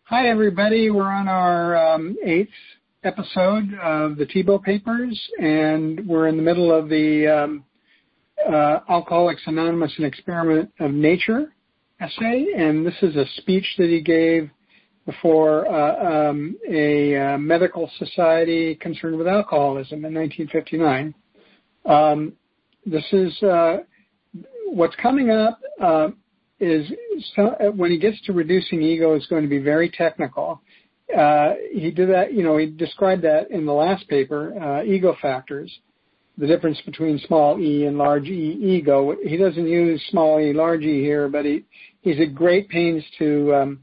Hi, everybody. We're on our eighth episode of the Thibault Papers, and we're in the middle of the Alcoholics Anonymous, an Experiment of Nature essay, and this is a speech that he gave before a medical society concerned with alcoholism in 1959. This is what's coming up is when he gets to reducing ego, it's going to be very technical. He did that, he described that in the last paper, ego factors, the difference between small e and large e ego. He doesn't use small e, large e here, but he's at great pains to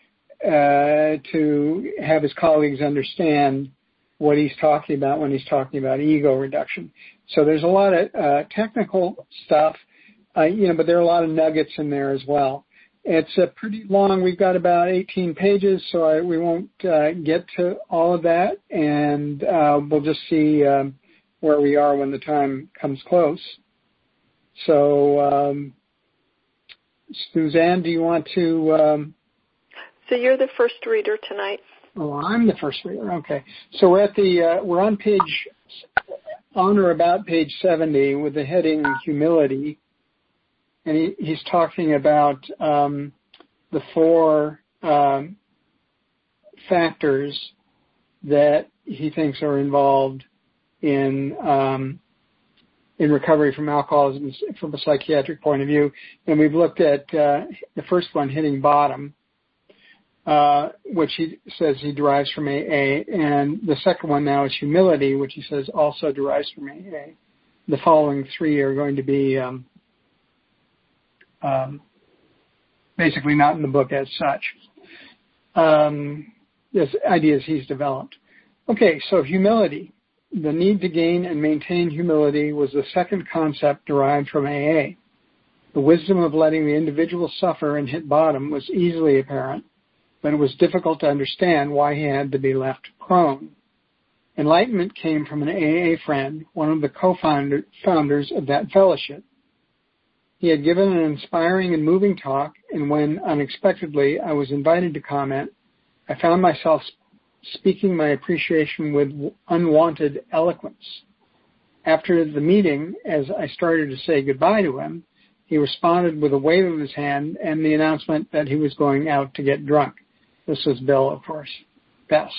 have his colleagues understand what he's talking about when he's talking about ego reduction. So there's a lot of technical stuff, but there are a lot of nuggets in there as well. It's pretty long. We've got about 18 pages, so we won't get to all of that, and we'll just see where we are when the time comes close. So, Suzanne, do you want to... So you're the first reader tonight? Oh, I'm the first reader. Okay. So we're at we're on or about page 70 with the heading Humility. And he's talking about the four factors that he thinks are involved in recovery from alcoholism from a psychiatric point of view. And we've looked at the first one, hitting bottom, which he says he derives from AA. And the second one now is humility, which he says also derives from AA. The following three are going to be basically not in the book as such. There's ideas he's developed. Okay, so humility. The need to gain and maintain humility was the second concept derived from AA. The wisdom of letting the individual suffer and hit bottom was easily apparent, but it was difficult to understand why he had to be left prone. Enlightenment came from an AA friend, one of the co-founders of that fellowship. He had given an inspiring and moving talk, and when, unexpectedly, I was invited to comment, I found myself speaking my appreciation with unwanted eloquence. After the meeting, as I started to say goodbye to him, he responded with a wave of his hand and the announcement that he was going out to get drunk. This was Bill, of course. Bess.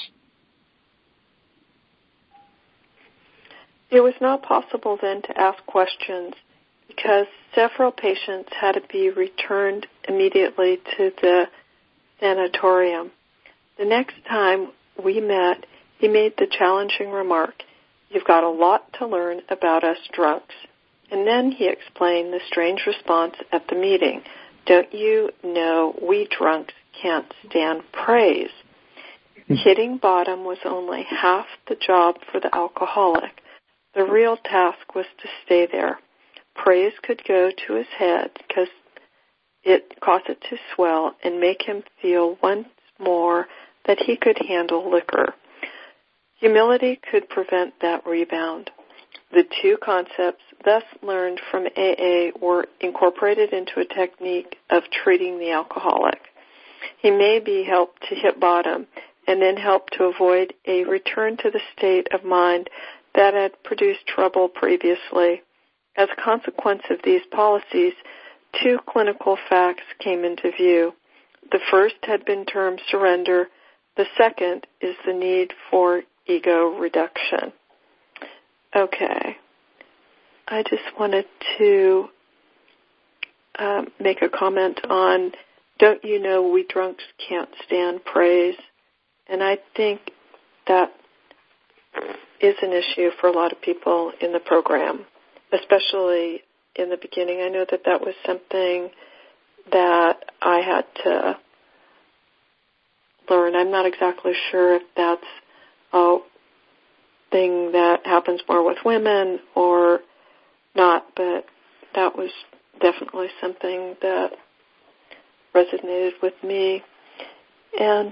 It was not possible then to ask questions because several patients had to be returned immediately to the sanatorium. The next time we met, he made the challenging remark, "You've got a lot to learn about us drunks." And then he explained the strange response at the meeting. "Don't you know we drunks can't stand praise?" Hitting bottom was only half the job for the alcoholic. The real task was to stay there. Praise could go to his head because it caused it to swell and make him feel once more that he could handle liquor. Humility could prevent that rebound. The two concepts thus learned from AA were incorporated into a technique of treating the alcoholic. He may be helped to hit bottom and then help to avoid a return to the state of mind that had produced trouble previously. As a consequence of these policies, two clinical facts came into view. The first had been termed surrender. The second is the need for ego reduction. Okay. I just wanted to make a comment on, don't you know we drunks can't stand praise? And I think that is an issue for a lot of people in the program, especially in the beginning. I know that was something that I had to learn. I'm not exactly sure if that's a thing that happens more with women or not, but that was definitely something that resonated with me. And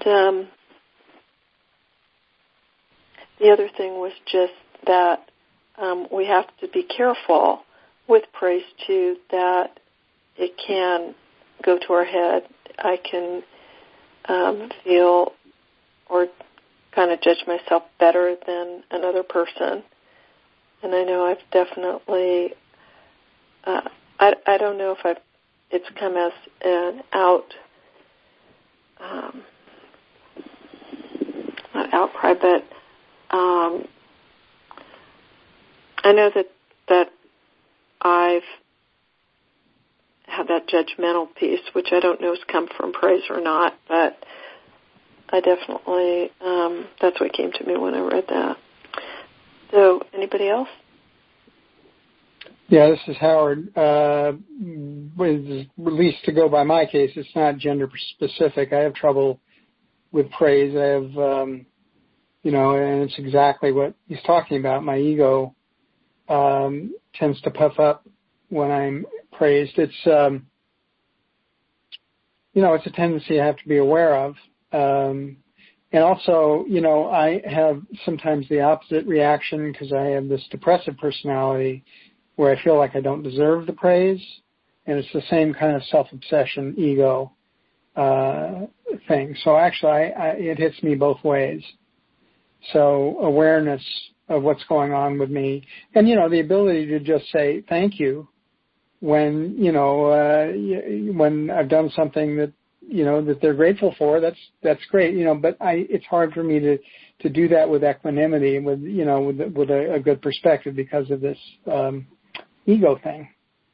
the other thing was just that we have to be careful with praise too, that it can go to our head. I can feel or kind of judge myself better than another person. And I know I've definitely, I don't know if it's come as an not outcry, but I know that I've had that judgmental piece, which I don't know has come from praise or not, but I definitely, that's what came to me when I read that. So, anybody else? Yeah, this is Howard. At least to go by my case, it's not gender specific. I have trouble with praise. I have, and it's exactly what he's talking about. My ego tends to puff up when I'm praised. It's, it's a tendency I have to be aware of. And also, I have sometimes the opposite reaction because I have this depressive personality where I feel like I don't deserve the praise. And it's the same kind of self-obsession, ego thing. So actually, it hits me both ways. So awareness of what's going on with me. And, the ability to just say thank you when, when I've done something that, that they're grateful for, that's great, but it's hard for me to do that with equanimity and with a good perspective because of this ego thing.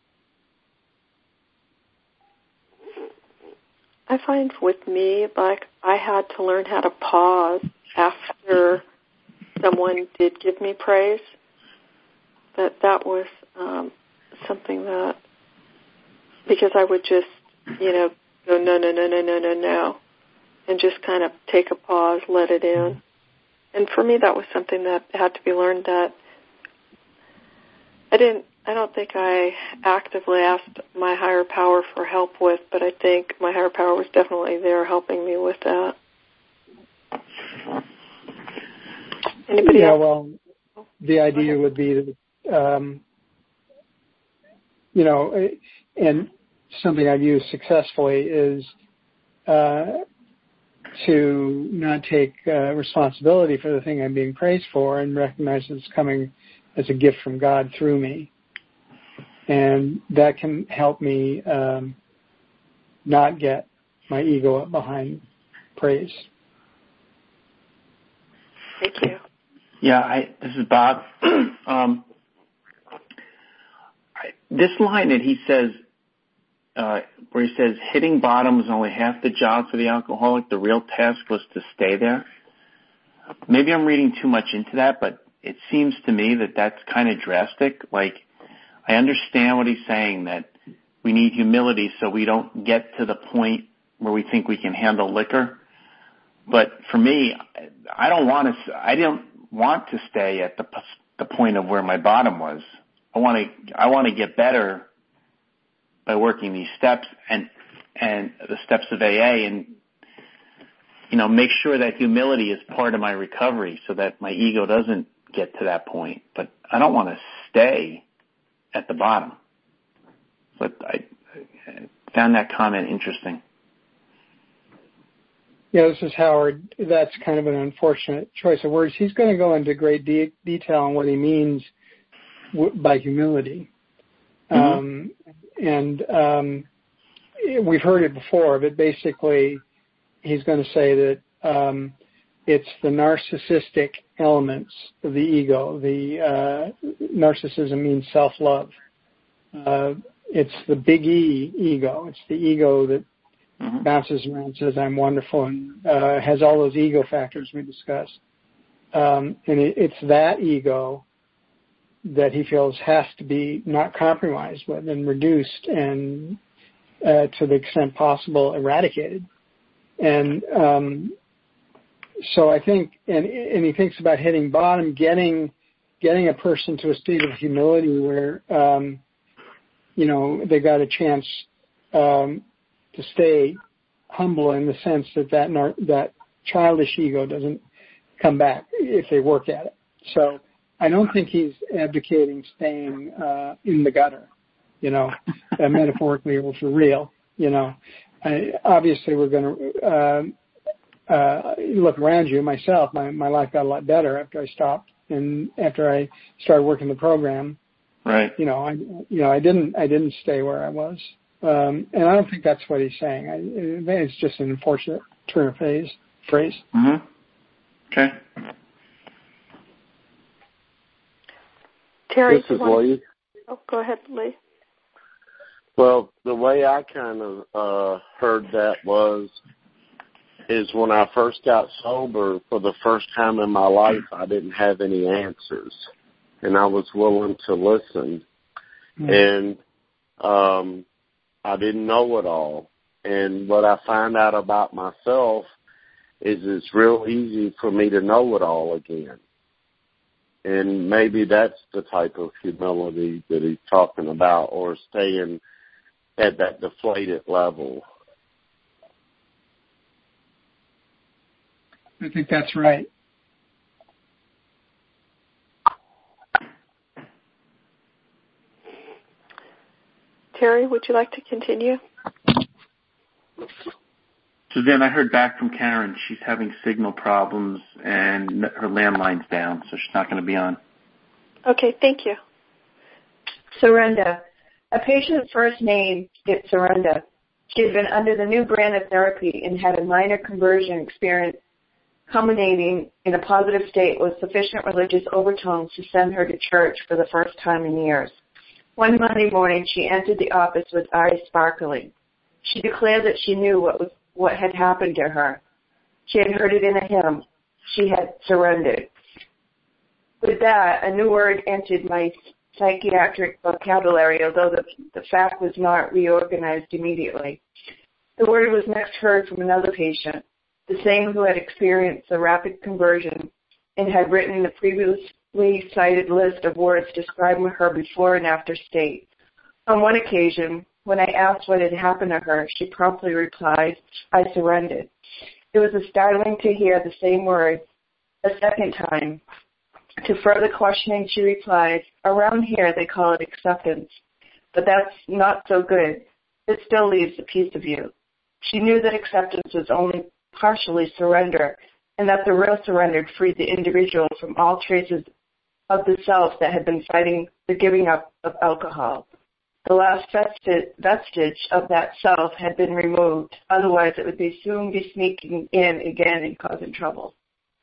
I find with me, like, I had to learn how to pause after someone did give me praise. That was something that, because I would just, go, no, and just kind of take a pause, let it in. And for me, that was something that had to be learned, that I don't think I actively asked my higher power for help with, but I think my higher power was definitely there helping me with that. Anybody else? Well, the idea would be that, and something I've used successfully is to not take responsibility for the thing I'm being praised for and recognize it's coming as a gift from God through me. And that can help me not get my ego up behind praise. Thank you. Yeah, this is Bob. This line that he says, where he says, hitting bottom was only half the job for the alcoholic, the real task was to stay there. Maybe I'm reading too much into that, but it seems to me that that's kind of drastic. Like, I understand what he's saying, that we need humility so we don't get to the point where we think we can handle liquor. But for me, I don't want to stay at the point of where my bottom was. I want to get better by working these steps and the steps of AA, and make sure that humility is part of my recovery so that my ego doesn't get to that point. But I don't want to stay at the bottom. But I found that comment interesting. Yeah, this is Howard. That's kind of an unfortunate choice of words. He's going to go into great detail on what he means by humility. Mm-hmm. We've heard it before, but basically he's going to say that it's the narcissistic elements of the ego. The narcissism means self-love. It's the big E ego. It's the ego that mm-hmm. bounces around, says I'm wonderful, and has all those ego factors we discussed. And it's that ego that he feels has to be not compromised with and reduced and to the extent possible eradicated. And so I think, and he thinks about hitting bottom, getting a person to a state of humility where, they got a chance to stay humble in the sense that childish ego doesn't come back if they work at it. So I don't think he's advocating staying in the gutter, metaphorically or for real. Obviously we're going to look around you, myself, my life got a lot better after I stopped and after I started working the program. Right. I didn't stay where I was. And I don't think that's what he's saying. It's just an unfortunate turn of phrase. Mm-hmm. Okay. Terry, this is Lee. Oh, go ahead, Lee. Well, the way I kind of heard that is when I first got sober, for the first time in my life, I didn't have any answers, and I was willing to listen. And I didn't know it all. And what I find out about myself is it's real easy for me to know it all again. And maybe that's the type of humility that he's talking about, or staying at that deflated level. I think that's right. Terry, would you like to continue? Suzanne, I heard back from Karen. She's having signal problems and her landline's down, so she's not going to be on. Okay, thank you. Surrender. A patient's first name is Surrender. She had been under the new brand of therapy and had a minor conversion experience culminating in a positive state with sufficient religious overtones to send her to church for the first time in years. One Monday morning, she entered the office with eyes sparkling. She declared that she knew what had happened to her. She had heard it in a hymn. She had surrendered. With that, a new word entered my psychiatric vocabulary, although the fact was not reorganized immediately. The word was next heard from another patient, the same who had experienced a rapid conversion and had written the previously cited list of words describing her before and after state. On one occasion, when I asked what had happened to her, she promptly replied, "I surrendered." It was startling to hear the same words a second time. To further questioning, she replied, "Around here they call it acceptance, but that's not so good. It still leaves a piece of you." She knew that acceptance was only partially surrender, and that the real surrender freed the individual from all traces of the self that had been fighting the giving up of alcohol. The last vestige of that self had been removed. Otherwise, it would soon be sneaking in again and causing trouble.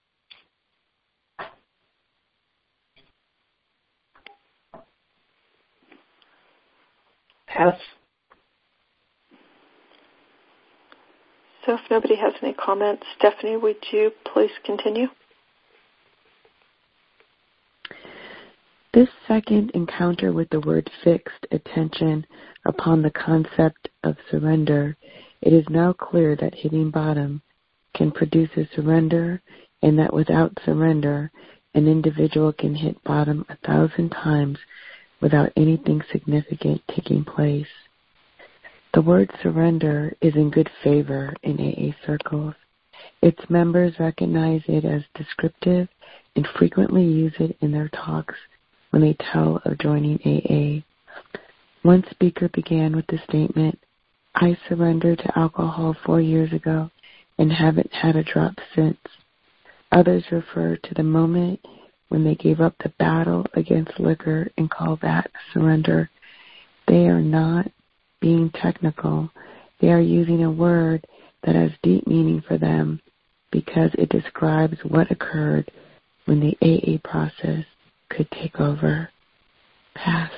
Pass. So if nobody has any comments, Stephanie, would you please continue? This second encounter with the word fixed attention upon the concept of surrender, it is now clear that hitting bottom can produce a surrender, and that without surrender, an individual can hit bottom 1,000 times without anything significant taking place. The word surrender is in good favor in AA circles. Its members recognize it as descriptive and frequently use it in their talks when they tell of joining AA. One speaker began with the statement, "I surrendered to alcohol 4 years ago and haven't had a drop since." Others refer to the moment when they gave up the battle against liquor and call that surrender. They are not being technical. They are using a word that has deep meaning for them because it describes what occurred when the AA process could take over. Pass.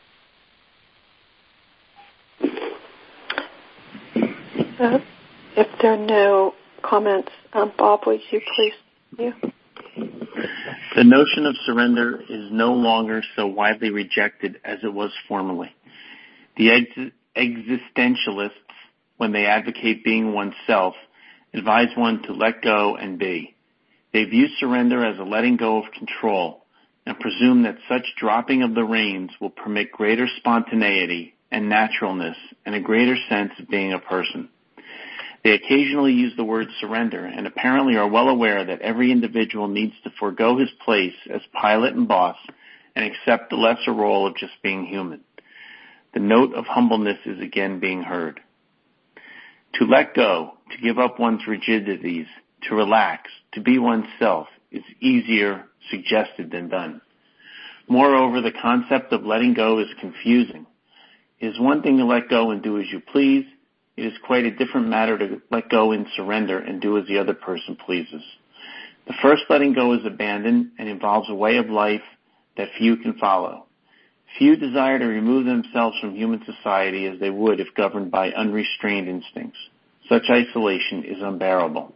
If there are no comments, Bob, would you please continue? The notion of surrender is no longer so widely rejected as it was formerly. The existentialists, when they advocate being oneself, advise one to let go and be. They view surrender as a letting go of control and presume that such dropping of the reins will permit greater spontaneity and naturalness and a greater sense of being a person. They occasionally use the word surrender and apparently are well aware that every individual needs to forego his place as pilot and boss and accept the lesser role of just being human. The note of humbleness is again being heard. To let go, to give up one's rigidities, to relax, to be oneself, is easier suggested than done. Moreover, the concept of letting go is confusing. It is one thing to let go and do as you please. It is quite a different matter to let go and surrender and do as the other person pleases. The first letting go is abandon and involves a way of life that few can follow. Few desire to remove themselves from human society as they would if governed by unrestrained instincts. Such isolation is unbearable.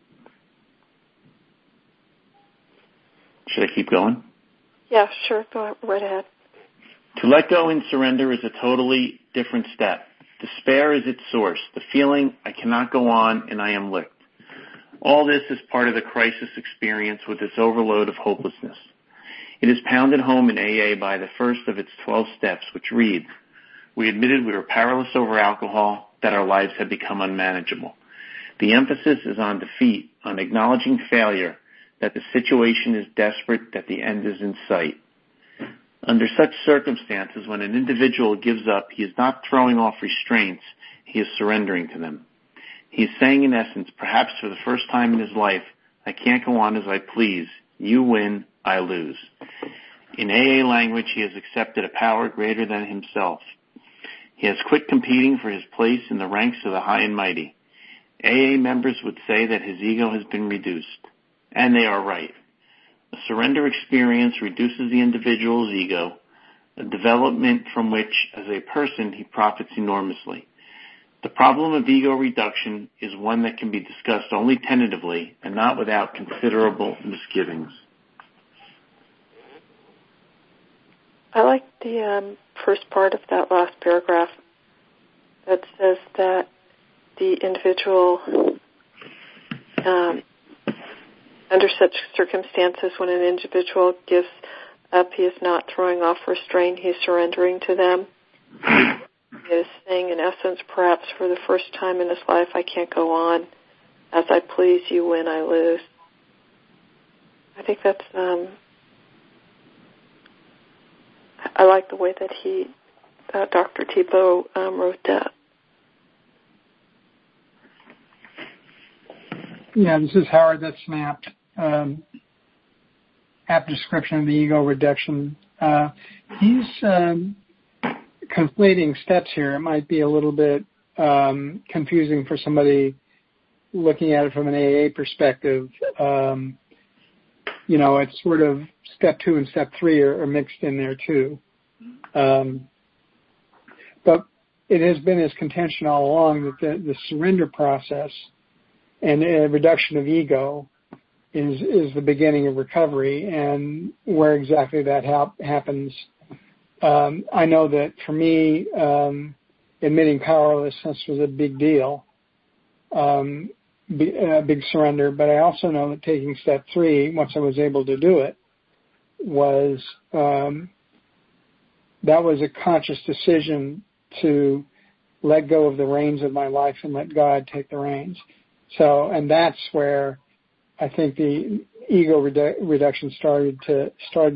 Should I keep going? Yeah, sure. Go right ahead. To let go and surrender is a totally different step. Despair is its source, the feeling I cannot go on and I am licked. All this is part of the crisis experience with its overload of hopelessness. It is pounded home in AA by the first of its 12 steps, which reads, we admitted we were powerless over alcohol, that our lives had become unmanageable. The emphasis is on defeat, on acknowledging failure, that the situation is desperate, that the end is in sight. Under such circumstances, when an individual gives up, he is not throwing off restraints, he is surrendering to them. He is saying, in essence, perhaps for the first time in his life, I can't go on as I please. You win, I lose. In AA language, he has accepted a power greater than himself. He has quit competing for his place in the ranks of the high and mighty. AA members would say that his ego has been reduced. And they are right. A surrender experience reduces the individual's ego, a development from which, as a person, he profits enormously. The problem of ego reduction is one that can be discussed only tentatively and not without considerable misgivings. I like the first part of that last paragraph that says that the individual, under such circumstances, when an individual gives up, he is not throwing off restraint, he is surrendering to them. He is saying, in essence, perhaps for the first time in his life, I can't go on. As I please, you win, I lose. I think that's, I like the way that Dr. Thibault wrote that. Yeah, this is Howard. That's an apt description of the ego reduction. He's conflating steps here. It might be a little bit confusing for somebody looking at it from an AA perspective. It's sort of step 2 and step 3 are mixed in there too. But it has been his contention all along that the surrender process and a reduction of ego is the beginning of recovery, and where exactly that happens. I know that for me, admitting powerlessness was a big deal, a big surrender, but I also know that taking step 3, once I was able to do it, was that was a conscious decision to let go of the reins of my life and let God take the reins. So, and that's where I think the ego reduction started to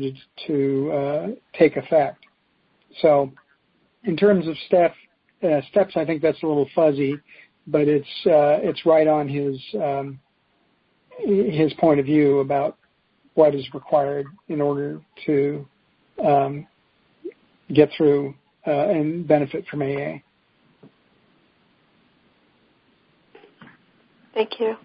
take effect. So, in terms of steps, I think that's a little fuzzy, but it's right on his point of view about what is required in order to get through and benefit from AA. Thank you.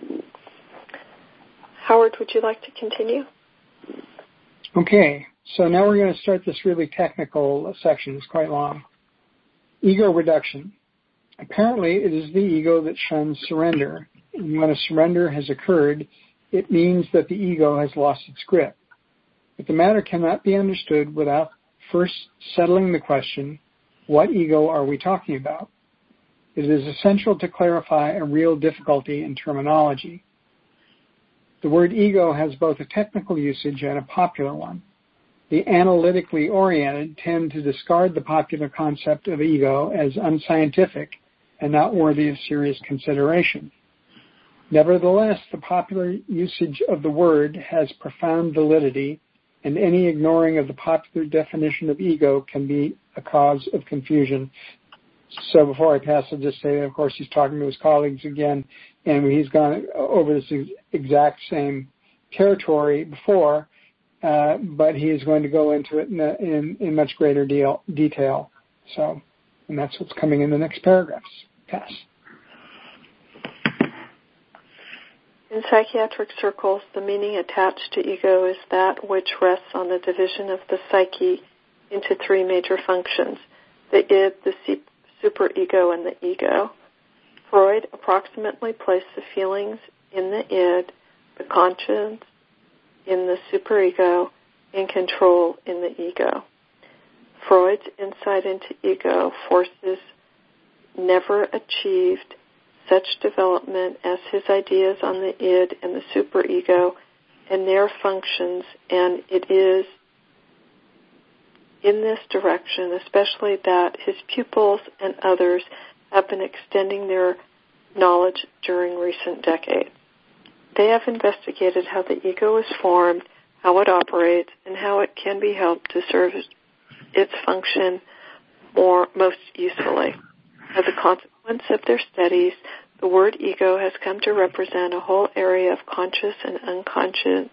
Howard, would you like to continue? Okay, so now we're going to start this really technical section. It's quite long. Ego reduction. Apparently, it is the ego that shuns surrender. And when a surrender has occurred, it means that the ego has lost its grip. But the matter cannot be understood without first settling the question, what ego are we talking about? It is essential to clarify a real difficulty in terminology. The word ego has both a technical usage and a popular one. The analytically oriented tend to discard the popular concept of ego as unscientific and not worthy of serious consideration. Nevertheless, the popular usage of the word has profound validity, and any ignoring of the popular definition of ego can be a cause of confusion. So before I pass, I'll just say that, of course, he's talking to his colleagues again, and he's gone over this exact same territory before, but he is going to go into it in much greater detail. So, and that's what's coming in the next paragraphs. Pass. In psychiatric circles, the meaning attached to ego is that which rests on the division of the psyche into three major functions: the id, the superego, and the ego. Freud approximately placed the feelings in the id, the conscience in the superego, and control in the ego. Freud's insight into ego forces never achieved such development as his ideas on the id and the superego and their functions, and it is in this direction, especially that his pupils and others have been extending their knowledge during recent decades. They have investigated how the ego is formed, how it operates, and how it can be helped to serve its function most usefully. As a consequence of their studies, the word ego has come to represent a whole area of conscious and unconscious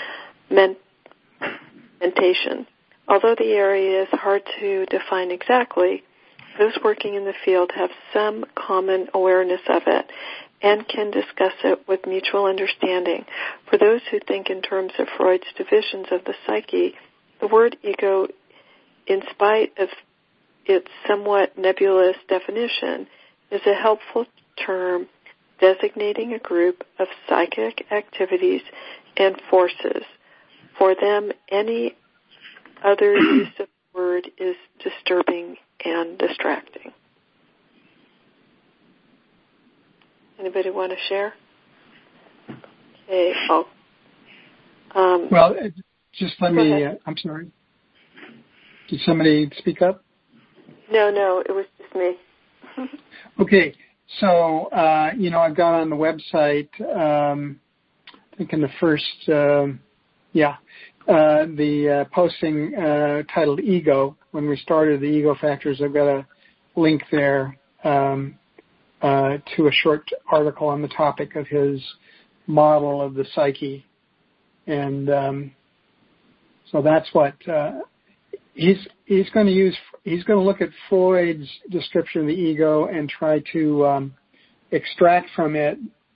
mentation. Although the area is hard to define exactly, those working in the field have some common awareness of it and can discuss it with mutual understanding. For those who think in terms of Freud's divisions of the psyche, the word ego, in spite of its somewhat nebulous definition, is a helpful term designating a group of psychic activities and forces. For them, any other use of the word is disturbing and distracting. Anybody want to share? Okay. Well, just let me. I'm sorry. Did somebody speak up? No, it was just me. Okay, so I've gone on the website. I think in the first, the posting titled "Ego." When we started the ego factors, I've got a link there to a short article on the topic of his model of the psyche, and so that's what he's going to use. He's going to look at Freud's description of the ego and try to extract from it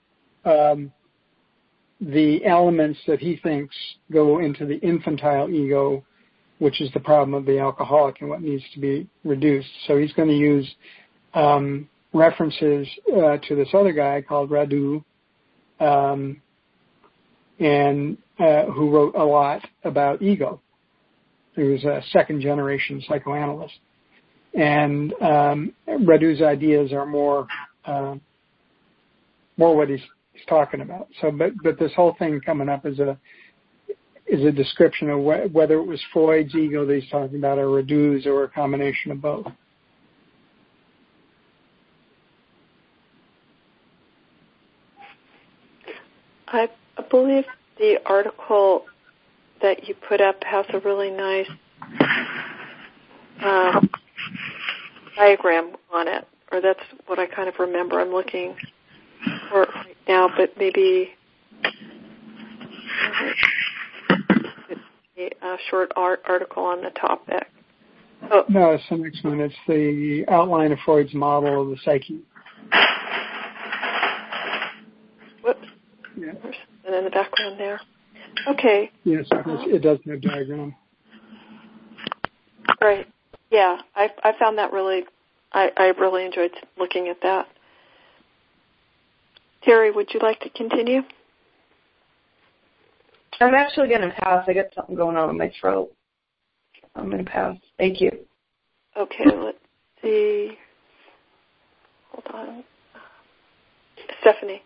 the elements that he thinks go into the infantile ego, which is the problem of the alcoholic and what needs to be reduced. So he's going to use references to this other guy called Radu, and who wrote a lot about ego. He was a second-generation psychoanalyst, and Radu's ideas are more what he's talking about. So, but this whole thing coming up is a description of whether it was Freud's ego that he's talking about, or Radu's, or a combination of both. I believe the article that you put up has a really nice diagram on it, or that's what I kind of remember. I'm looking for it right now, but maybe it's a short article on the topic. Oh. No, it's the next one. It's the outline of Freud's model of the psyche. Whoops. Yeah. There's something in the background there. Okay. Yes, it does have a diagram. Right. Yeah, I found that I really enjoyed looking at that. Terry, would you like to continue? I'm actually going to pass. I got something going on in my throat. I'm going to pass. Thank you. Okay, let's see. Hold on. Stephanie.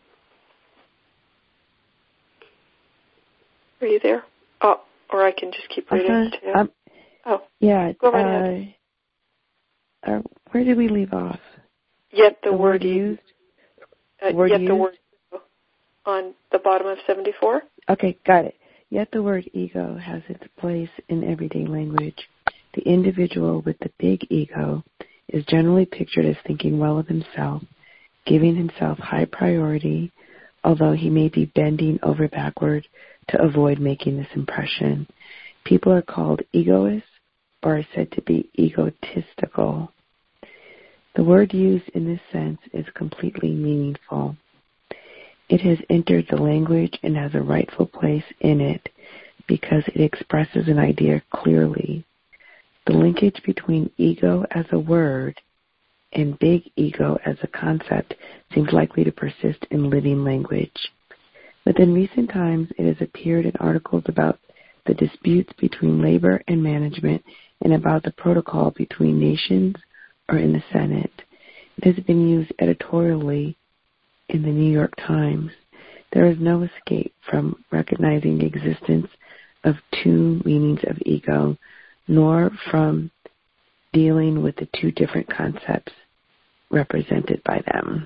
Are you there? Oh, or I can just keep reading too. Yeah. Go right ahead. Where did we leave off? Yet the word used? The word on the bottom of 74? Okay, got it. Yet the word ego has its place in everyday language. The individual with the big ego is generally pictured as thinking well of himself, giving himself high priority, although he may be bending over backward to avoid making this impression. People are called egoists or are said to be egotistical. The word used in this sense is completely meaningful. It has entered the language and has a rightful place in it because it expresses an idea clearly. The linkage between ego as a word and big ego as a concept seems likely to persist in living language. But in recent times, it has appeared in articles about the disputes between labor and management and about the protocol between nations or in the Senate. It has been used editorially in the New York Times. There is no escape from recognizing the existence of two meanings of ego, nor from dealing with the two different concepts represented by them.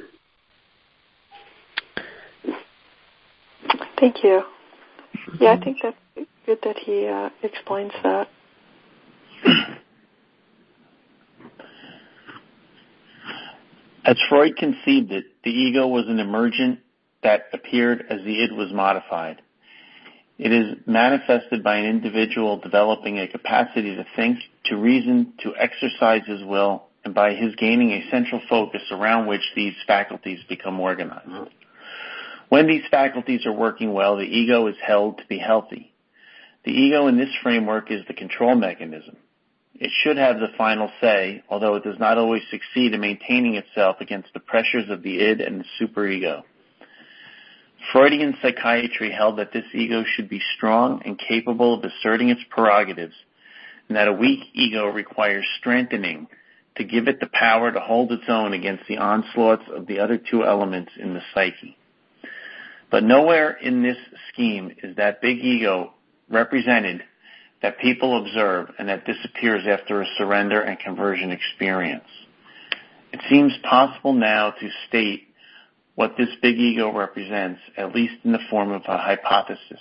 Thank you. Yeah, I think that's good that he explains that. As Freud conceived it, the ego was an emergent that appeared as the id was modified. It is manifested by an individual developing a capacity to think, to reason, to exercise his will, and by his gaining a central focus around which these faculties become organized. When these faculties are working well, the ego is held to be healthy. The ego in this framework is the control mechanism. It should have the final say, although it does not always succeed in maintaining itself against the pressures of the id and the superego. Freudian psychiatry held that this ego should be strong and capable of asserting its prerogatives, and that a weak ego requires strengthening to give it the power to hold its own against the onslaughts of the other two elements in the psyche. But nowhere in this scheme is that big ego represented that people observe and that disappears after a surrender and conversion experience. It seems possible now to state what this big ego represents, at least in the form of a hypothesis.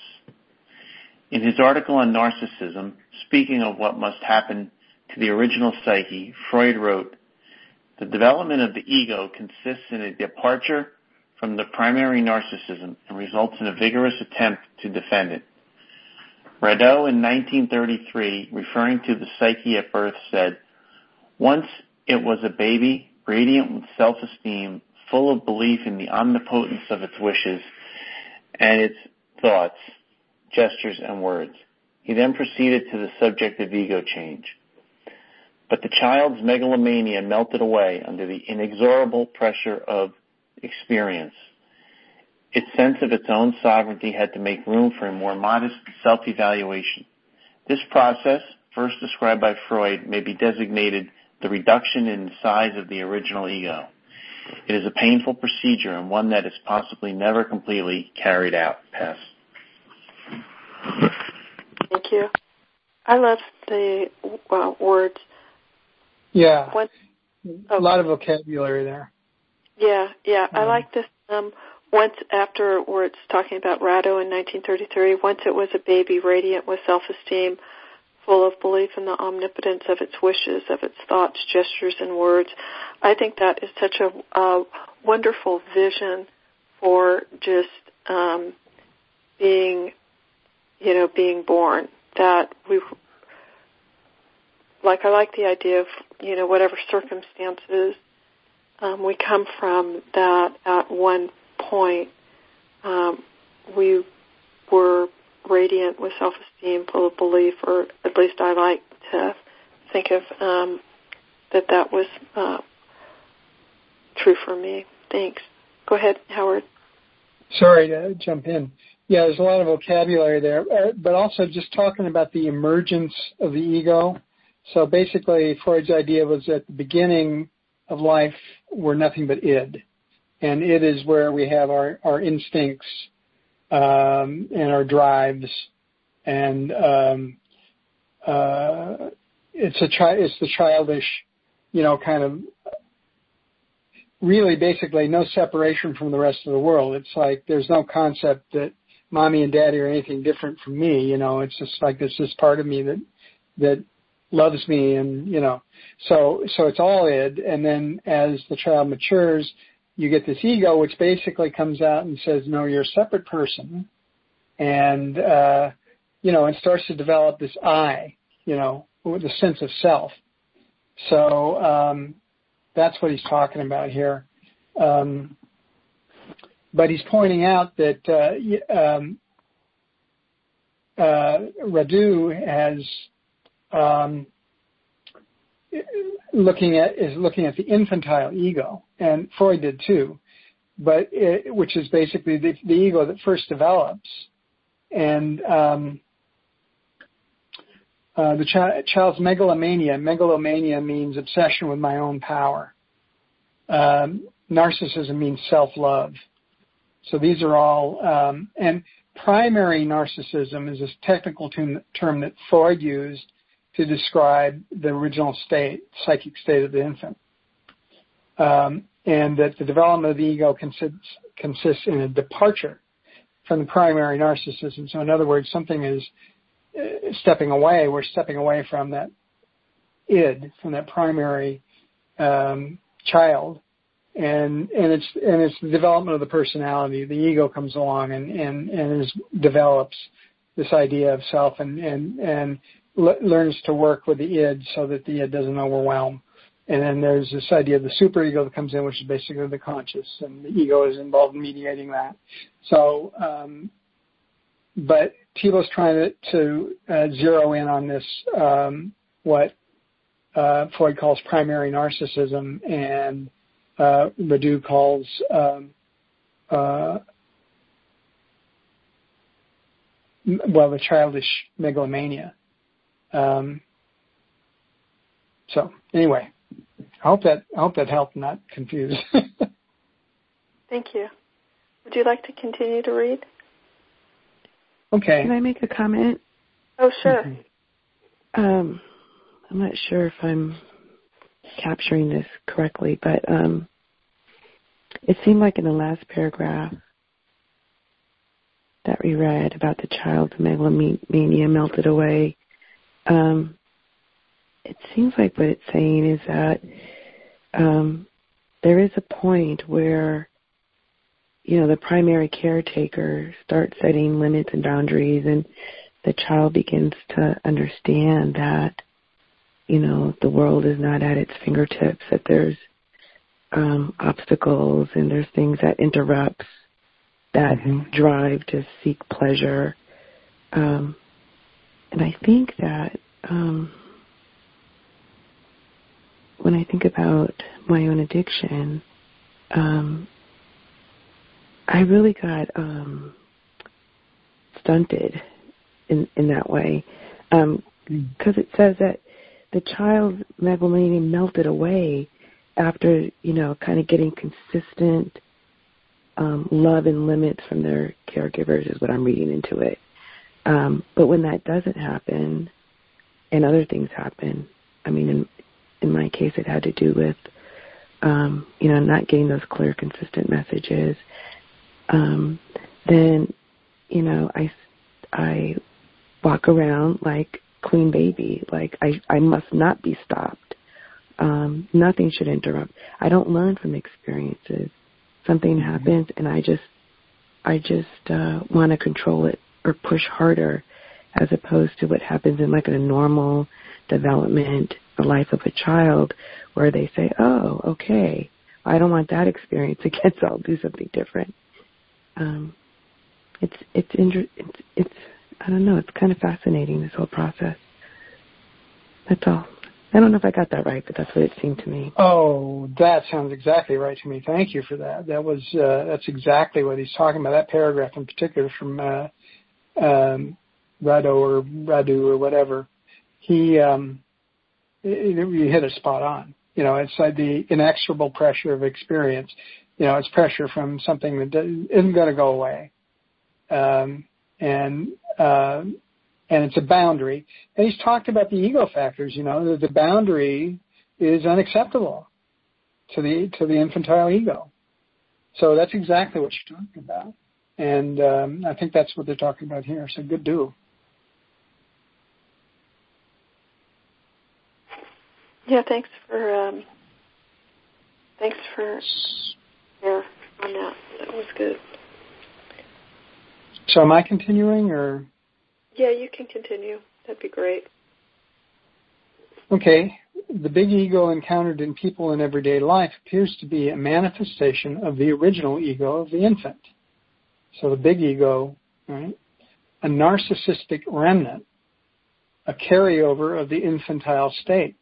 In his article on narcissism, speaking of what must happen to the original psyche, Freud wrote, "The development of the ego consists in a departure from the primary narcissism and results in a vigorous attempt to defend it." Radeau in 1933, referring to the psyche at birth, said, "Once it was a baby, radiant with self-esteem, full of belief in the omnipotence of its wishes and its thoughts, gestures, and words." He then proceeded to the subject of ego change. But the child's megalomania melted away under the inexorable pressure of experience. Its sense of its own sovereignty had to make room for a more modest self-evaluation. This process, first described by Freud, may be designated the reduction in the size of the original ego. It is a painful procedure and one that is possibly never completely carried out. Pass. Thank you. I love the words. Yeah. A lot of vocabulary there. Yeah. I like this. Once after where it's talking about Radeau in 1933, once it was a baby radiant with self-esteem, full of belief in the omnipotence of its wishes, of its thoughts, gestures, and words. I think that is such a wonderful vision for just being born. That I like the idea of, whatever circumstances we come from, that at one point we were radiant with self-esteem, full of belief, or at least I like to think of that was true for me. Thanks. Go ahead, Howard. Sorry to jump in. Yeah, there's a lot of vocabulary there, but also just talking about the emergence of the ego. So basically, Freud's idea was at the beginning of life, we're nothing but id. And id is where we have our instincts and our drives, and it's the childish, kind of really basically no separation from the rest of the world. It's like there's no concept that mommy and daddy are anything different from me. It's just like there's this part of me that loves me, and so it's all id. And then as the child matures, you get this ego, which basically comes out and says, no, you're a separate person. And, and starts to develop this I, with the sense of self. So that's what he's talking about here. But he's pointing out that Radu has looking at the infantile ego, and Freud did too, but which is basically the ego that first develops, and the child's megalomania. Megalomania means obsession with my own power. Narcissism means self-love. So these are all, and primary narcissism is this technical term that Freud used to describe the original psychic state of the infant. And that the development of the ego consists in a departure from the primary narcissism. So in other words, something is stepping away. We're stepping away from that id, from that primary child. And it's the development of the personality. The ego comes along and develops this idea of self and learns to work with the id so that the id doesn't overwhelm. And then there's this idea of the superego that comes in, which is basically the conscious, and the ego is involved in mediating that. So, but Thibault's trying to zero in on this, what Freud calls primary narcissism, and Radu calls the childish megalomania. So anyway, I hope that helped, not confuse. Thank you. Would you like to continue to read? Okay. Can I make a comment? Oh, sure. I'm not sure if I'm capturing this correctly, but it seemed like in the last paragraph that we read about the child's megalomania melted away, it seems like what it's saying is that there is a point where, the primary caretaker starts setting limits and boundaries, and the child begins to understand that, the world is not at its fingertips, that there's obstacles and there's things that interrupts that drive to seek pleasure. And I think that when I think about my own addiction, I really got stunted in that way, because it says that the child's megalomania melted away after, kind of getting consistent love and limits from their caregivers is what I'm reading into it. But when that doesn't happen and other things happen, in my case it had to do with, not getting those clear, consistent messages, then, I walk around like Queen Baby, like I must not be stopped. Nothing should interrupt. I don't learn from experiences. Something happens and I just want to control it or push harder, as opposed to what happens in like a normal development, the life of a child, where they say, oh, okay, I don't want that experience again, so I'll do something different. It's I don't know, it's kind of fascinating, this whole process. That's all. I don't know if I got that right, but that's what it seemed to me. Oh, that sounds exactly right to me. Thank you for that. That's exactly what he's talking about. That paragraph in particular from Radu or whatever. He hit it spot on. It's like the inexorable pressure of experience. It's pressure from something that isn't going to go away. And it's a boundary. And he's talked about the ego factors, that the boundary is unacceptable to the infantile ego. So that's exactly what you're talking about. And I think that's what they're talking about here. So good do. Yeah, thanks for on that. That was good. So am I continuing, or? Yeah, you can continue. That'd be great. Okay. The big ego encountered in people in everyday life appears to be a manifestation of the original ego of the infant. So the big ego, right, a narcissistic remnant, a carryover of the infantile state.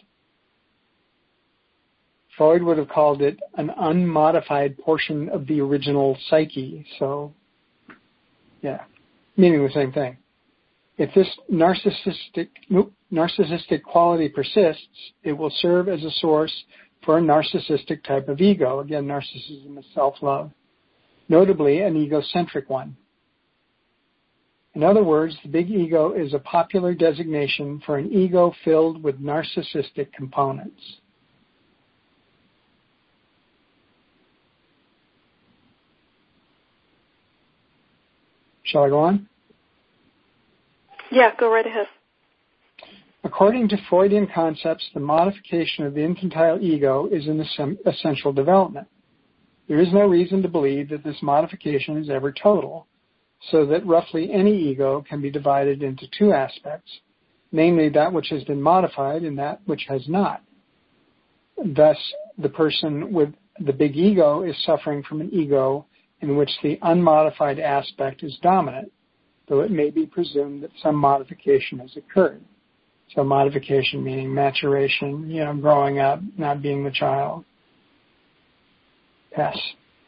Freud would have called it an unmodified portion of the original psyche. So, yeah, meaning the same thing. If this narcissistic quality persists, it will serve as a source for a narcissistic type of ego. Again, narcissism is self-love. Notably, an egocentric one. In other words, the big ego is a popular designation for an ego filled with narcissistic components. Shall I go on? Yeah, go right ahead. According to Freudian concepts, the modification of the infantile ego is an essential development. There is no reason to believe that this modification is ever total, so that roughly any ego can be divided into two aspects, namely that which has been modified and that which has not. Thus, the person with the big ego is suffering from an ego in which the unmodified aspect is dominant, though it may be presumed that some modification has occurred. So modification meaning maturation, growing up, not being the child. Yes.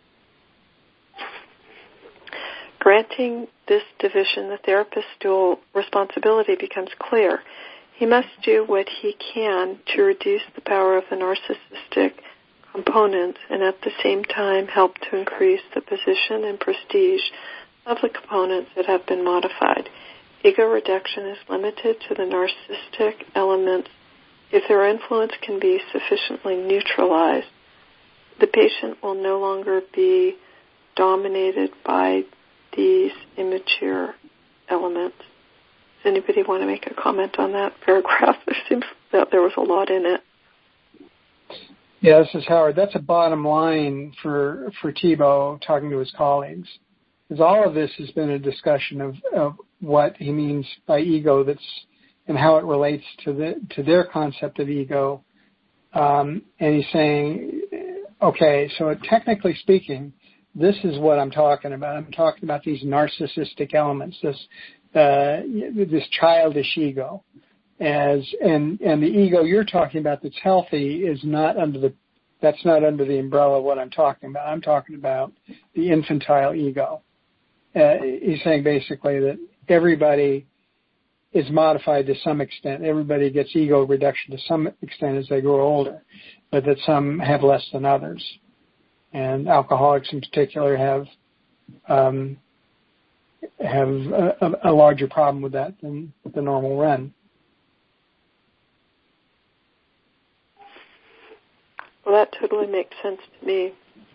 Granting this division, the therapist's dual responsibility becomes clear. He must do what he can to reduce the power of the narcissistic components and at the same time help to increase the position and prestige of the components that have been modified. Ego reduction is limited to the narcissistic elements if their influence can be sufficiently neutralized. The patient will no longer be dominated by these immature elements. Does anybody want to make a comment on that paragraph? There seems that there was a lot in it. Yeah, this is Howard. That's a bottom line for Thibault talking to his colleagues. Because all of this has been a discussion of what he means by ego and how it relates to their concept of ego. And he's saying, okay, so technically speaking, this is what I'm talking about. I'm talking about these narcissistic elements, this childish ego. And the ego you're talking about that's healthy is not under the umbrella of what I'm talking about. I'm talking about the infantile ego. He's saying basically that everybody is modified to some extent. Everybody gets ego reduction to some extent as they grow older, but that some have less than others. And alcoholics in particular have a larger problem with that than the normal Ren. Well, that totally makes sense to me.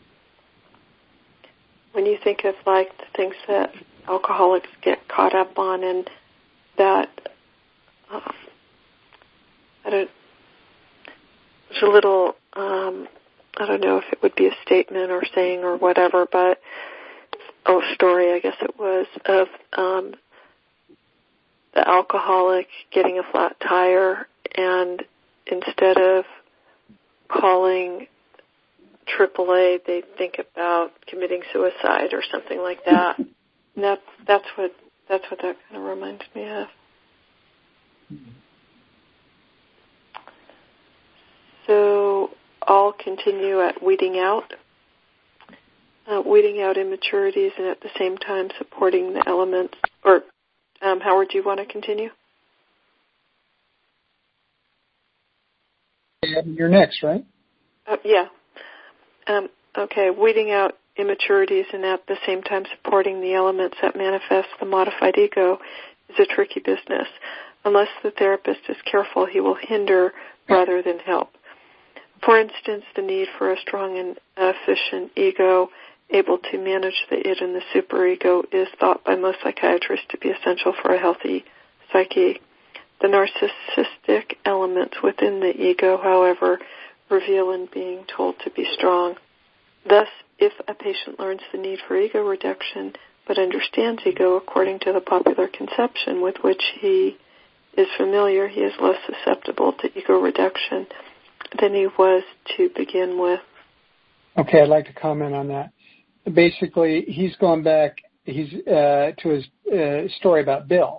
When you think of like the things that alcoholics get caught up on, and that there's a little, I don't know if it would be a statement or saying or whatever, but story, I guess it was, of the alcoholic getting a flat tire, and instead of calling AAA, they think about committing suicide or something like that. And that's what that kind of reminds me of. So I'll continue at weeding out immaturities and at the same time supporting the elements. Or Howard, do you want to continue? You're next, right? Yeah. Okay, weeding out immaturities and at the same time supporting the elements that manifest the modified ego is a tricky business. Unless the therapist is careful, he will hinder rather than help. For instance, the need for a strong and efficient ego able to manage the id and the superego is thought by most psychiatrists to be essential for a healthy psyche. The narcissistic elements within the ego, however, reveal in being told to be strong. Thus, if a patient learns the need for ego reduction but understands ego according to the popular conception with which he is familiar, he is less susceptible to ego reduction than he was to begin with. Okay, I'd like to comment on that. Basically, he's gone back to his story about Bill,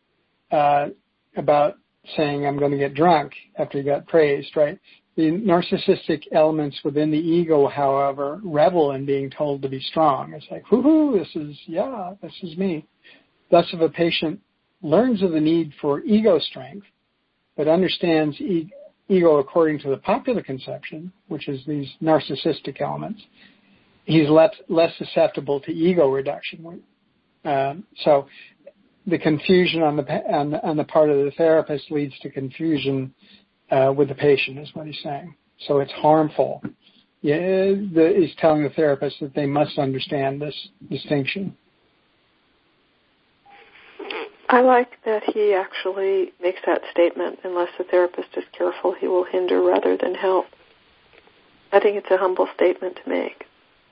about saying, I'm going to get drunk after he got praised, right? The narcissistic elements within the ego, however, revel in being told to be strong. It's like, whoo-hoo, this is me. Thus, if a patient learns of the need for ego strength, but understands ego according to the popular conception, which is these narcissistic elements, he's less susceptible to ego reduction. So the confusion on the part of the therapist leads to confusion with the patient, is what he's saying. So it's harmful. He's telling the therapist that they must understand this distinction. I like that he actually makes that statement. Unless the therapist is careful, he will hinder rather than help. I think it's a humble statement to make.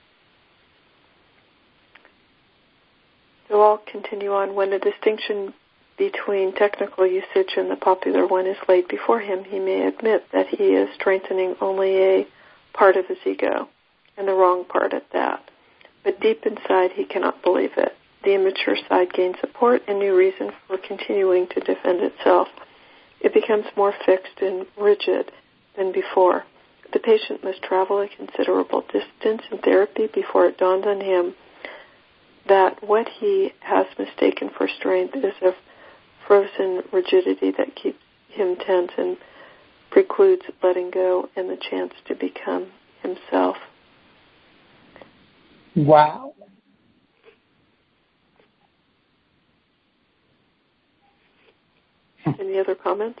So I'll continue on. When a distinction between technical usage and the popular one is laid before him, he may admit that he is strengthening only a part of his ego, and the wrong part at that. But deep inside, he cannot believe it. The immature side gains support and new reason for continuing to defend itself. It becomes more fixed and rigid than before. The patient must travel a considerable distance in therapy before it dawns on him that what he has mistaken for strength is a frozen rigidity that keeps him tense and precludes letting go and the chance to become himself. Wow. Any other comments?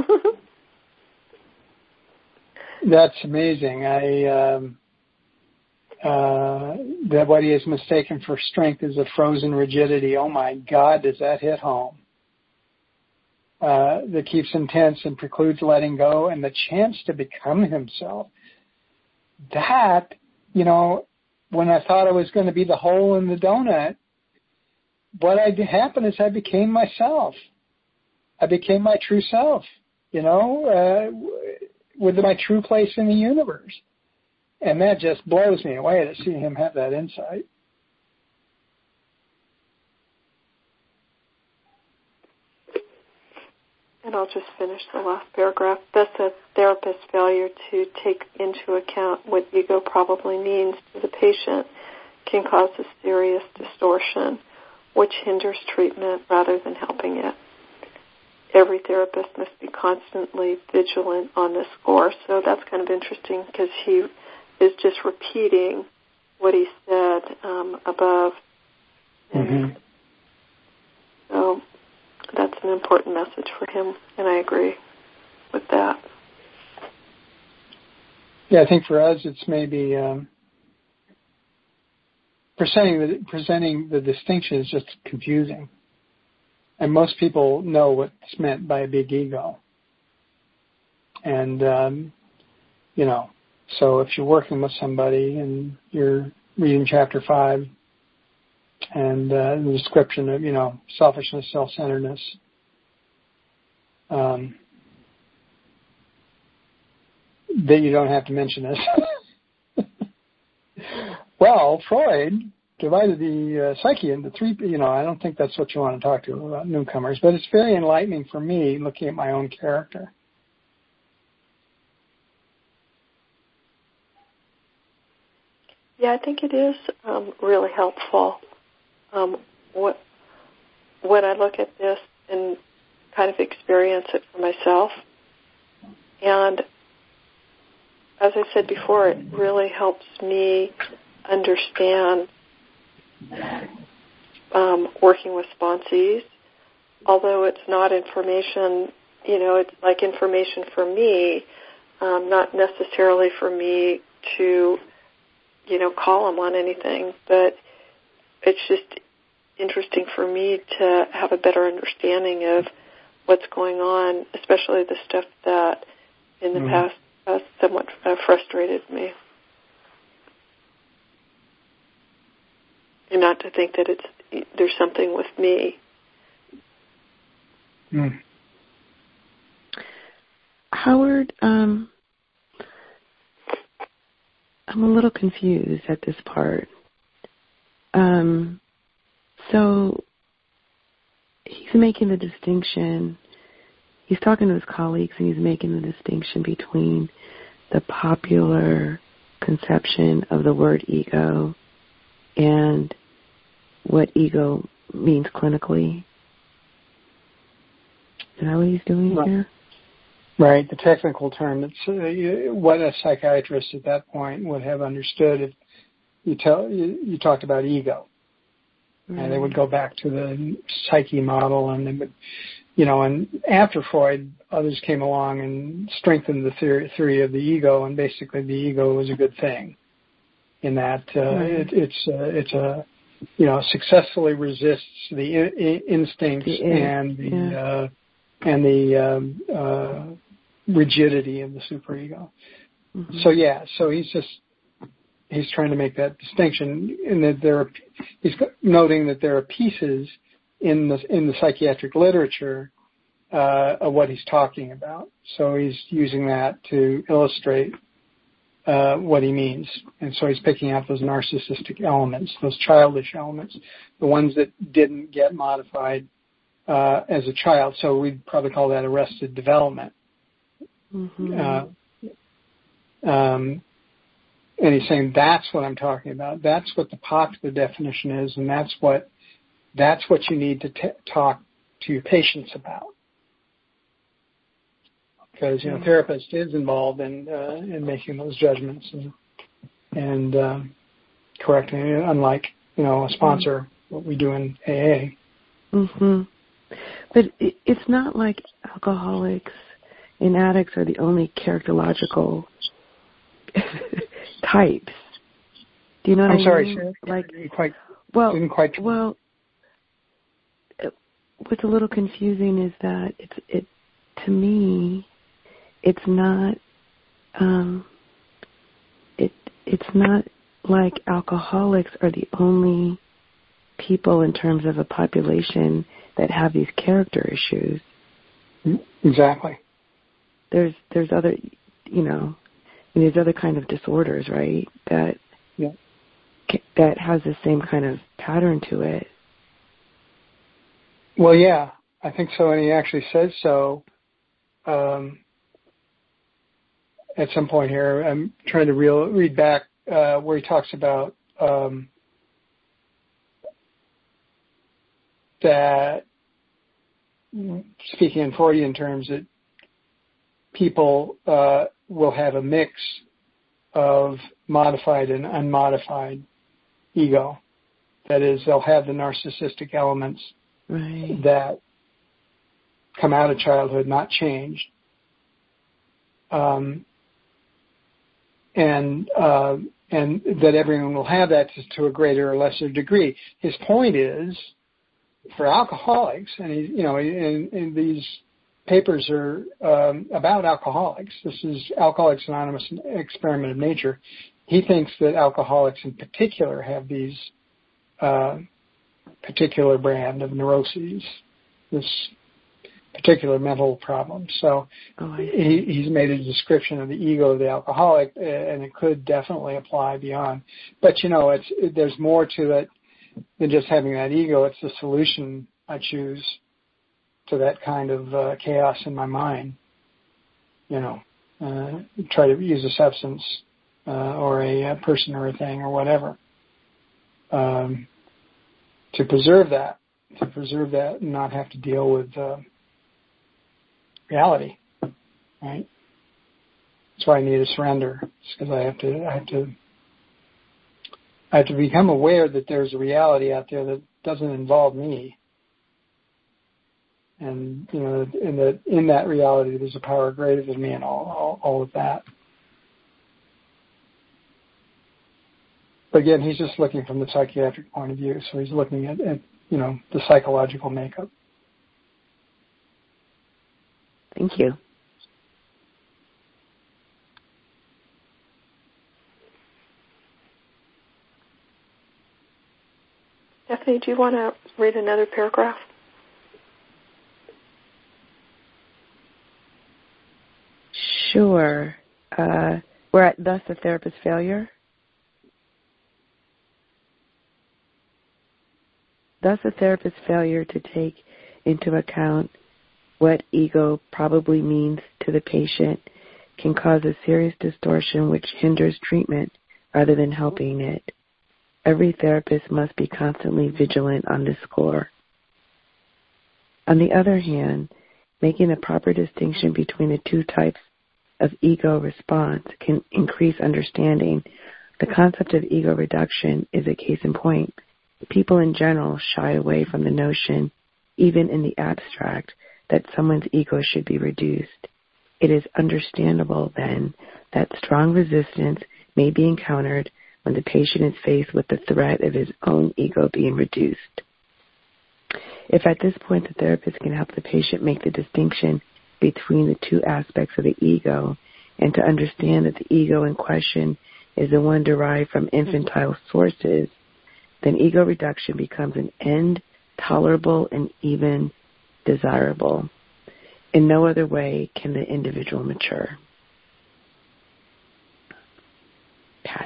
That's amazing. That what he is mistaken for strength is a frozen rigidity. Oh my God, does that hit home? That keeps him tense and precludes letting go and the chance to become himself. That, when I thought I was going to be the hole in the donut, what happened is I became myself. I became my true self, with my true place in the universe. And that just blows me away to see him have that insight. And I'll just finish the last paragraph. Thus, a therapist's failure to take into account what ego probably means to the patient can cause a serious distortion, which hinders treatment rather than helping it. Every therapist must be constantly vigilant on this score. So that's kind of interesting because he is just repeating what he said above. And so that's an important message for him, and I agree with that. Yeah, I think for us it's maybe presenting the distinction is just confusing. And most people know what's meant by a big ego. And, so if you're working with somebody and you're reading chapter 5 and the description of, selfishness, self-centeredness, that you don't have to mention this. Well, Freud divided the psyche into three, I don't think that's what you want to talk to about newcomers, but it's very enlightening for me looking at my own character. Yeah, I think it is really helpful. When I look at this and kind of experience it for myself, and as I said before, it really helps me understand working with sponsees. Although it's not information, it's like information for me, not necessarily for me to, call them on anything, but it's just interesting for me to have a better understanding of what's going on, especially the stuff that in the past somewhat frustrated me. and not to think that there's something with me. Mm. Howard, I'm a little confused at this part. So he's making the distinction, he's talking to his colleagues and he's making the distinction between the popular conception of the word ego and what ego means clinically. Is that what he's doing here? Right, the technical term. It's what a psychiatrist at that point would have understood if you talked about ego. Right. And they would go back to the psyche model, and they would, and after Freud, others came along and strengthened the theory of the ego, and basically the ego was a good thing, in that successfully resists the instincts and the rigidity of the superego. Mm-hmm. So he's trying to make that distinction, in that he's noting that there are pieces in the psychiatric literature of what he's talking about. So he's using that to illustrate what he means. And so he's picking out those narcissistic elements, those childish elements, the ones that didn't get modified as a child. So we'd probably call that arrested development. Mm-hmm. And he's saying that's what I'm talking about. That's what the popular definition is, and that's what you need to talk to your patients about. Because therapist is involved in making those judgments and correcting it, unlike a sponsor, what we do in AA. Mm-hmm. But it's not like alcoholics and addicts are the only characterological types. Do you know what I mean? I'm sorry, sir. Didn't quite. Well, what's a little confusing is that to me, it's not it's not like alcoholics are the only people in terms of a population that have these character issues. Exactly. There's other, there's other kind of disorders, right? That has the same kind of pattern to it. Well, yeah, I think so, and he actually says so at some point here. I'm trying to read back where he talks about that, speaking in Freudian terms, that people will have a mix of modified and unmodified ego. That is, they'll have the narcissistic elements that come out of childhood, not changed. And that everyone will have that to a greater or lesser degree. His point is, for alcoholics, and these papers are about alcoholics. This is Alcoholics Anonymous, an experiment of nature. He thinks that alcoholics in particular have these particular brand of neuroses, this particular mental problem. So he's made a description of the ego of the alcoholic, and it could definitely apply beyond. But, there's more to it than just having that ego. It's the solution I choose to that kind of chaos in my mind. Try to use a substance or a person or a thing or whatever to preserve that and not have to deal with reality, right? That's why I need a surrender. It's because I have to become aware that there's a reality out there that doesn't involve me. And, in that reality, there's a power greater than me and all of that. But again, he's just looking from the psychiatric point of view. So he's looking at the psychological makeup. Thank you. Stephanie, do you want to read another paragraph? Sure. We're at thus the therapist's failure. Thus a therapist's failure to take into account what ego probably means to the patient can cause a serious distortion which hinders treatment rather than helping it. Every therapist must be constantly vigilant on this score. On the other hand, making a proper distinction between the two types of ego response can increase understanding. The concept of ego reduction is a case in point. People in general shy away from the notion, even in the abstract, that someone's ego should be reduced. It is understandable, then, that strong resistance may be encountered when the patient is faced with the threat of his own ego being reduced. If at this point the therapist can help the patient make the distinction between the two aspects of the ego and to understand that the ego in question is the one derived from infantile sources, then ego reduction becomes an end tolerable and even desirable. In no other way can the individual mature. Pass.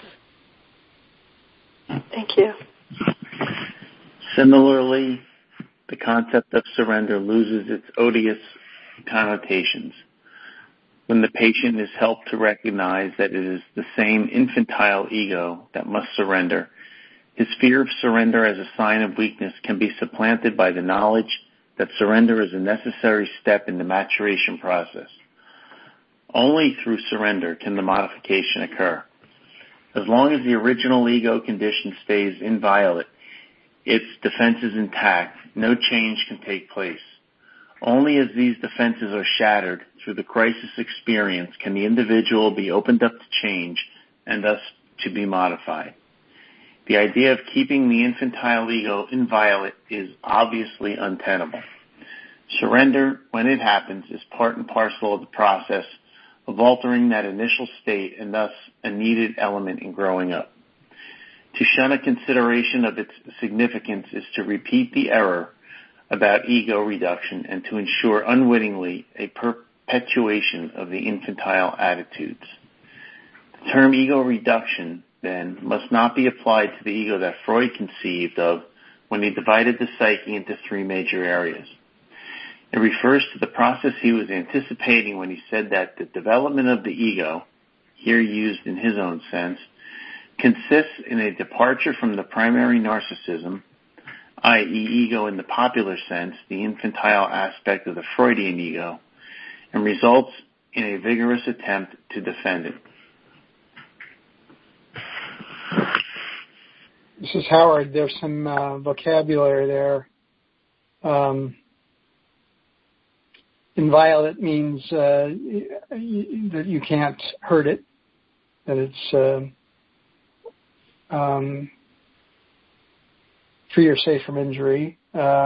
Thank you. Similarly, the concept of surrender loses its odious connotations when the patient is helped to recognize that it is the same infantile ego that must surrender. His fear of surrender as a sign of weakness can be supplanted by the knowledge that surrender is a necessary step in the maturation process. Only through surrender can the modification occur. As long as the original ego condition stays inviolate, its defenses intact, no change can take place. Only as these defenses are shattered through the crisis experience can the individual be opened up to change and thus to be modified. The idea of keeping the infantile ego inviolate is obviously untenable. Surrender, when it happens, is part and parcel of the process of altering that initial state and thus a needed element in growing up. To shun a consideration of its significance is to repeat the error about ego reduction and to ensure unwittingly a perpetuation of the infantile attitudes. The term ego reduction, then, must not be applied to the ego that Freud conceived of when he divided the psyche into three major areas. It refers to the process he was anticipating when he said that the development of the ego, here used in his own sense, consists in a departure from the primary narcissism, i.e. ego in the popular sense, the infantile aspect of the Freudian ego, and results in a vigorous attempt to defend it. This is Howard. There's some vocabulary there. Inviolate means that you can't hurt it, that it's free or safe from injury.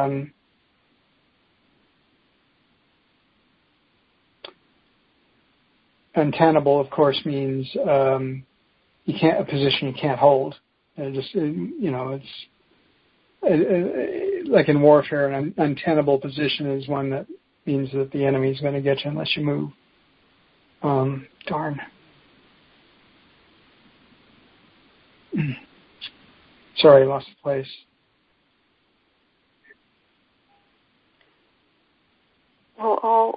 Untenable, of course, means you can't a position you can't hold. It's like in warfare, an untenable position is one that means that the enemy is going to get you unless you move. Darn. Sorry, I lost the place. Well,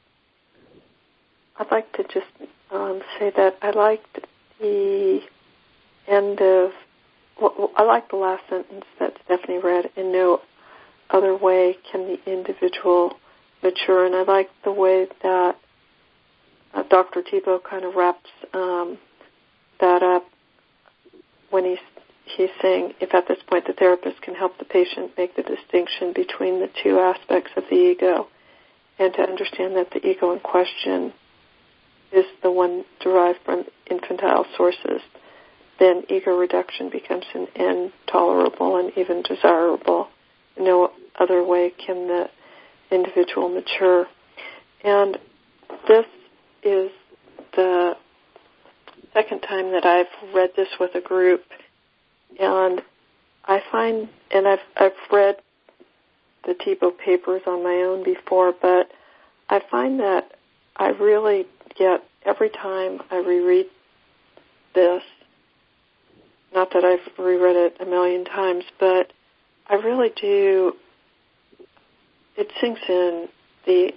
I'd like to just say that I liked the end of, I like the last sentence that Stephanie read, in no other way can the individual mature, and I like the way that Dr. Thibault kind of wraps that up when he's saying, if at this point the therapist can help the patient make the distinction between the two aspects of the ego and to understand that the ego in question is the one derived from infantile sources, then ego reduction becomes an end tolerable and even desirable. No other way can the individual mature. And this is the second time that I've read this with a group, and I find, and I've read the Thiebaud papers on my own before, but I find that I really get, every time I reread this, not that I've reread it a million times, but I really do, it sinks in the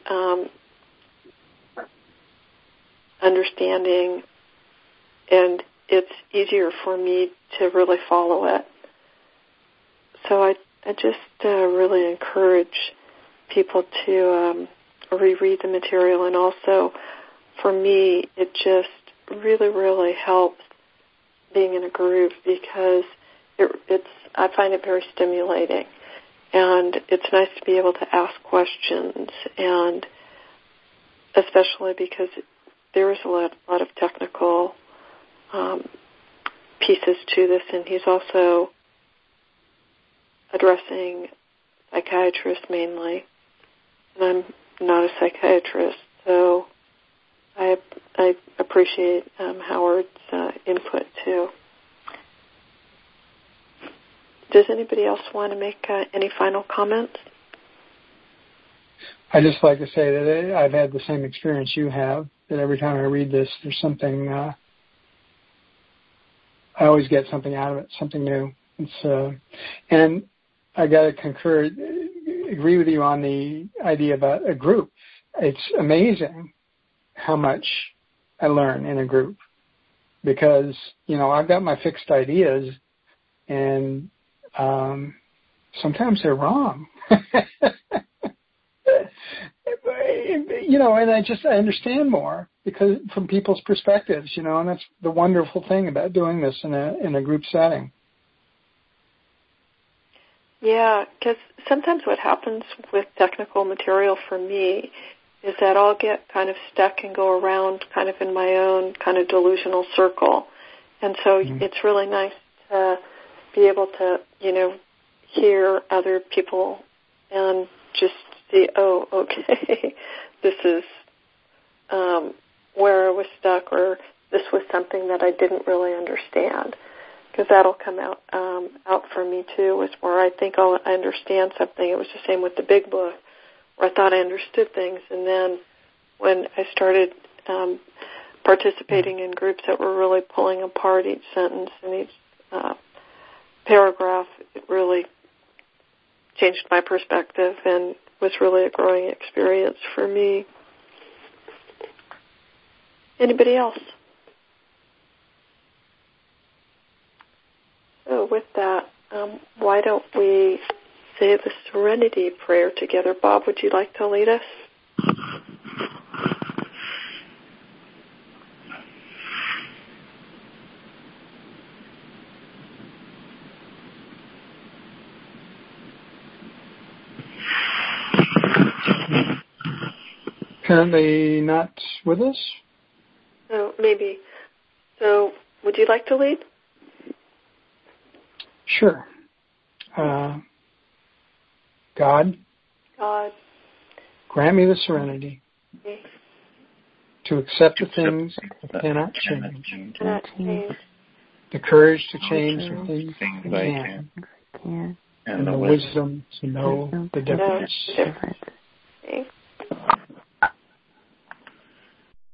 understanding, and it's easier for me to really follow it. So I just really encourage people to reread the material, and also for me it just really, really helps being in a group, because I find it very stimulating, and it's nice to be able to ask questions, and especially because there is a lot of technical pieces to this, and he's also addressing psychiatrists mainly, and I'm not a psychiatrist, so I appreciate Howard's input too. Does anybody else want to make any final comments? I just like to say that I've had the same experience you have, that every time I read this, there's something, I always get something out of it, something new. And I got to agree with you on the idea about a group. It's amazing how much I learn in a group, because, I've got my fixed ideas, and sometimes they're wrong. And I understand more because from people's perspectives, and that's the wonderful thing about doing this in a group setting. Yeah, because sometimes what happens with technical material for me is that I'll get kind of stuck and go around kind of in my own kind of delusional circle. And so it's really nice to be able to, hear other people and just see, oh, okay, this is where I was stuck, or this was something that I didn't really understand. Because that'll come out for me too, is where I think I understand something. It was the same with the big book, where I thought I understood things, and then when I started participating in groups that were really pulling apart each sentence and each paragraph, it really changed my perspective and was really a growing experience for me. Anybody else? So with that, why don't we say the Serenity Prayer together? Bob, would you like to lead us? Apparently not with us. Oh, maybe. So would you like to lead? Sure. God, grant me the serenity to accept the things that cannot change, the courage to change the things that can, and the wisdom to know the difference. Thanks.